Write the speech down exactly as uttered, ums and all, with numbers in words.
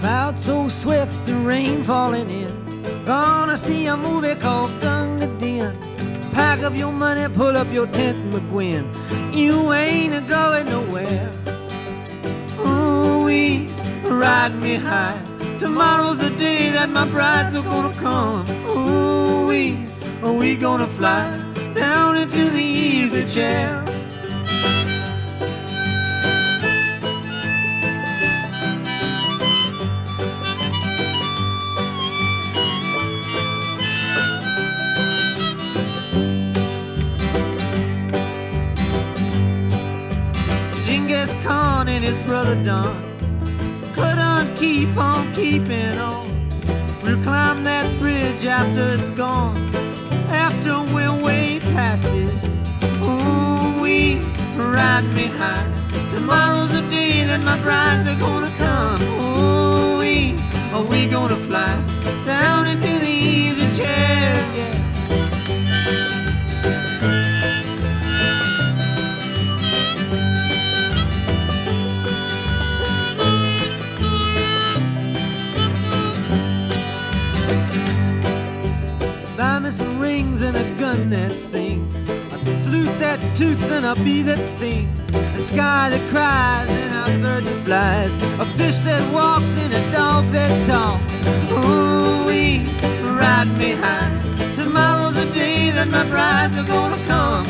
Clouds so swift, the rain falling in. Gonna see a movie called Gunga Din. Pack up your money, pull up your tent, McGuinn. You ain't a going nowhere. Ooh-wee, ride me high. Tomorrow's the day that my brides are gonna come. Ooh-wee, we gonna fly down into the easy chair. Genghis Khan and his brother Don couldn't keep on keeping on. We'll climb that bridge after it's gone, after we're way past it. Ooh, we ride me high. Tomorrow's the day that my brides are gonna come. Ooh, we are we gonna fly down into the easy chair, yeah. Buy me some rings and a gun that sings, a flute that toots and a bee that stings, a sky that cries and a bird that flies, a fish that walks and a dog that talks. Ooh-wee, ride me high. Tomorrow's the day that my brides are gonna come.